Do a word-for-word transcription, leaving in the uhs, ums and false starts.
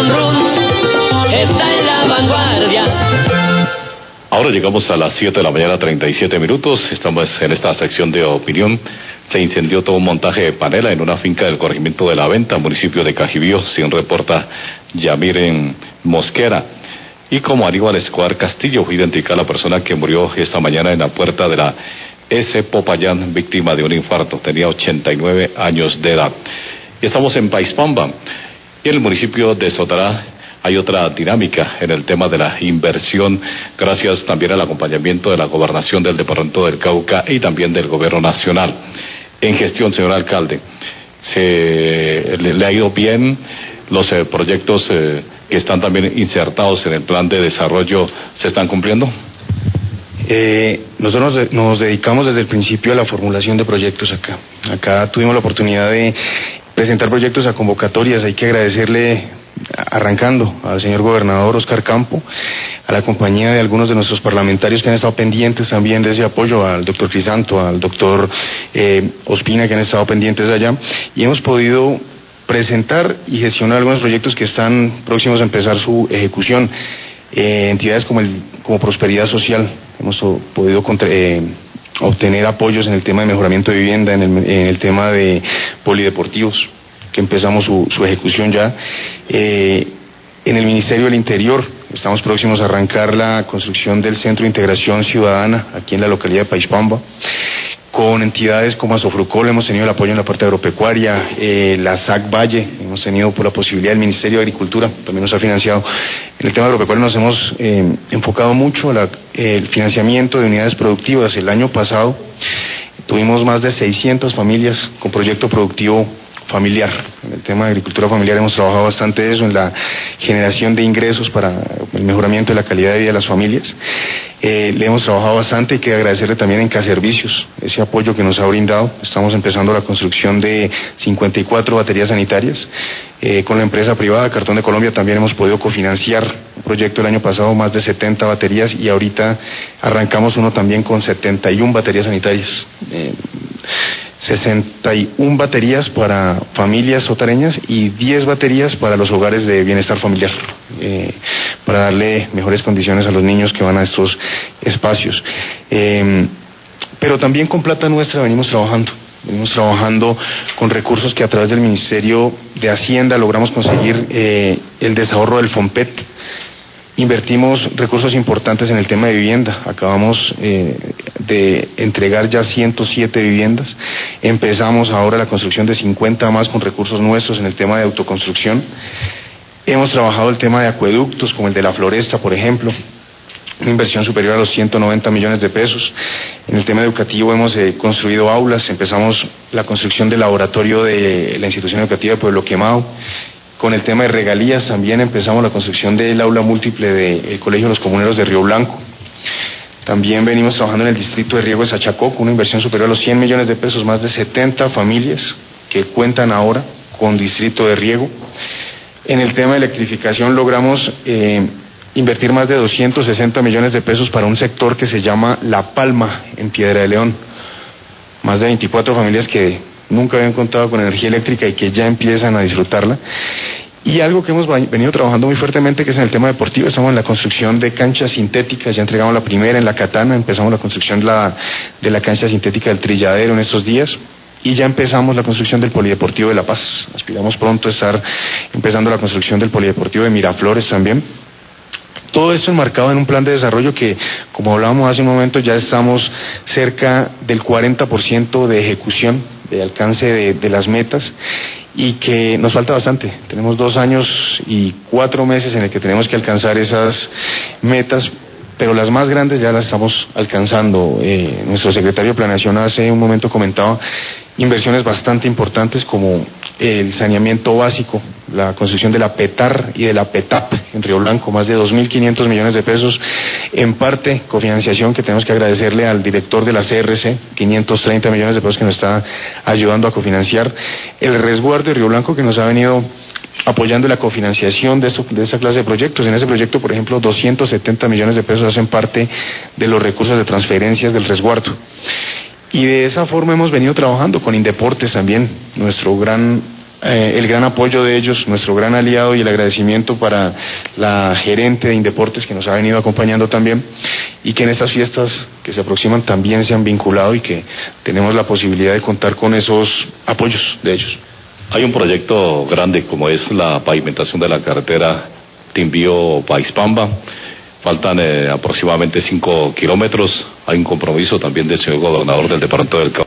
run run está en la vanguardia. Ahora llegamos a las siete de la mañana, treinta y siete minutos. Estamos en esta sección de opinión. Se incendió todo un montaje de panela en una finca del corregimiento de La Venta, municipio de Cajibío, según reporta Yamiren Mosquera. Y como Aníbal Escobar Castillo fue identificada la persona que murió esta mañana en la puerta de la S. Popayán, víctima de un infarto. Tenía ochenta y nueve años de edad. Y estamos en Paispamba. Y en el municipio de Sotará hay otra dinámica en el tema de la inversión, gracias también al acompañamiento de la gobernación del departamento del Cauca y también del gobierno nacional. En gestión, señor alcalde, ¿se le, le ha ido bien los eh, proyectos eh, que están también insertados en el plan de desarrollo, se están cumpliendo? Eh, nosotros nos, nos dedicamos desde el principio a la formulación de proyectos acá. Acá tuvimos la oportunidad de presentar proyectos a convocatorias. Hay que agradecerle, arrancando, al señor gobernador Oscar Campo, a la compañía de algunos de nuestros parlamentarios que han estado pendientes también de ese apoyo, al doctor Crisanto, al doctor eh, Ospina, que han estado pendientes de allá, y hemos podido presentar y gestionar algunos proyectos que están próximos a empezar su ejecución. Eh, entidades como el como Prosperidad Social, hemos podido contra, eh, obtener apoyos en el tema de mejoramiento de vivienda, en el, en el tema de polideportivos, que empezamos su, su ejecución ya. Eh, en el Ministerio del Interior estamos próximos a arrancar la construcción del Centro de Integración Ciudadana aquí en la localidad de Paispamba. Con entidades como Asofrucol hemos tenido el apoyo en la parte agropecuaria, eh, la S A C Valle, hemos tenido por la posibilidad del Ministerio de Agricultura, también nos ha financiado. En el tema agropecuario nos hemos eh, enfocado mucho en el financiamiento de unidades productivas. El año pasado tuvimos más de seiscientas familias con proyecto productivo familiar. En el tema de agricultura familiar hemos trabajado bastante eso, en la generación de ingresos para el mejoramiento de la calidad de vida de las familias. Eh, le hemos trabajado bastante, hay que agradecerle también en Caservicios, ese apoyo que nos ha brindado. Estamos empezando la construcción de cincuenta y cuatro baterías sanitarias. Eh, con la empresa privada Cartón de Colombia también hemos podido cofinanciar un proyecto el año pasado, más de setenta baterías, y ahorita arrancamos uno también con setenta y una baterías sanitarias. Eh, sesenta y una baterías para familias sotareñas y diez baterías para los hogares de bienestar familiar, eh, para darle mejores condiciones a los niños que van a estos espacios. Eh, pero también con plata nuestra venimos trabajando. Venimos trabajando con recursos que a través del Ministerio de Hacienda logramos conseguir eh, el desahorro del FOMPET. Invertimos recursos importantes en el tema de vivienda. Acabamos eh, de entregar ya ciento siete viviendas. Empezamos ahora la construcción de cincuenta más con recursos nuestros en el tema de autoconstrucción. Hemos trabajado el tema de acueductos, como el de la Floresta, por ejemplo, una inversión superior a los ciento noventa millones de pesos. En el tema educativo hemos eh, construido aulas. Empezamos la construcción del laboratorio de la institución educativa de Pueblo Quemado. Con el tema de regalías también empezamos la construcción del aula múltiple del Colegio de los Comuneros de Río Blanco. También venimos trabajando en el distrito de riego de Sachacó con una inversión superior a los cien millones de pesos, más de setenta familias que cuentan ahora con distrito de riego. En el tema de electrificación logramos eh, invertir más de doscientos sesenta millones de pesos para un sector que se llama La Palma, en Piedra de León. Más de veinticuatro familias que nunca habían contado con energía eléctrica y que ya empiezan a disfrutarla. Y algo que hemos venido trabajando muy fuertemente, que es en el tema deportivo. Estamos en la construcción de canchas sintéticas, ya entregamos la primera en La Catana, empezamos la construcción de la, de la cancha sintética del Trilladero en estos días, y ya empezamos la construcción del Polideportivo de La Paz. Aspiramos pronto a estar empezando la construcción del Polideportivo de Miraflores también. Todo esto enmarcado en un plan de desarrollo que, como hablábamos hace un momento, ya estamos cerca del cuarenta por ciento de ejecución, de alcance de, de las metas, y que nos falta bastante. Tenemos dos años y cuatro meses en el que tenemos que alcanzar esas metas, pero las más grandes ya las estamos alcanzando. Eh, nuestro secretario de Planeación hace un momento comentaba inversiones bastante importantes como el saneamiento básico, la construcción de la PETAR y de la PETAP en Río Blanco, más de dos mil quinientos millones de pesos, en parte cofinanciación que tenemos que agradecerle al director de la C R C, quinientos treinta millones de pesos que nos está ayudando a cofinanciar, el resguardo de Río Blanco que nos ha venido apoyando la cofinanciación de, esto, de esta clase de proyectos. En ese proyecto, por ejemplo, doscientos setenta millones de pesos hacen parte de los recursos de transferencias del resguardo. Y de esa forma hemos venido trabajando con Indeportes también, nuestro gran eh, el gran apoyo de ellos, nuestro gran aliado, y el agradecimiento para la gerente de Indeportes que nos ha venido acompañando también, y que en estas fiestas que se aproximan también se han vinculado y que tenemos la posibilidad de contar con esos apoyos de ellos. Hay un proyecto grande como es la pavimentación de la carretera Timbío-Paispamba. Faltan eh, aproximadamente cinco kilómetros. Hay un compromiso también del señor gobernador del departamento del Cauca